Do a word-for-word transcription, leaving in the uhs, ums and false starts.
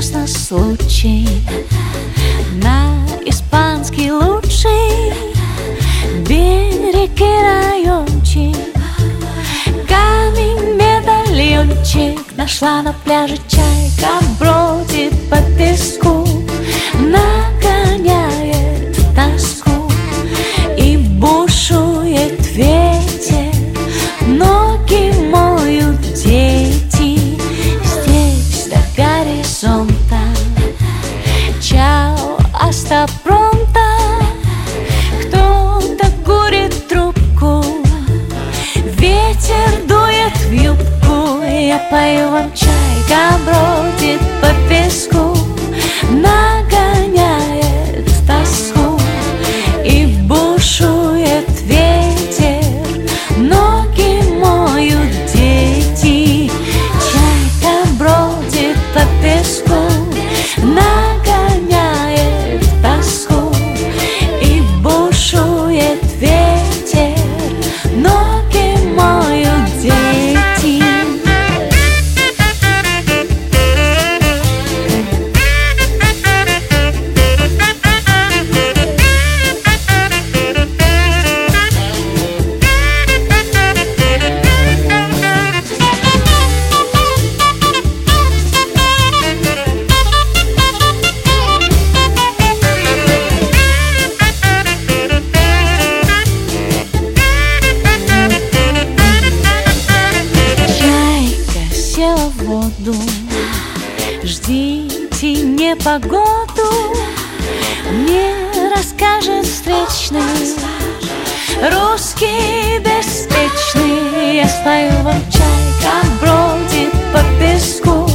известно случай. На испанский лучший берег и райончик, камень-медальончик нашла на пляже чайка, бродит по песку, нагоняет тоску. И бушует ветер, ноги моют дети. Здесь до горизонта, чао, аста пронто. Кто-то курит трубку, ветер дует в юбку. Я пою вам, чайка бродит по песку, нагоняет тоску. И бушует ветер, ноги моют дети. Чайка бродит по песку, нагоняет тоску. И бушует ветер, ноги моют дети. Села в воду, ждите непогоду, мне расскажет встречный русский беспечный. Я спою вам, чайка бродит по песку,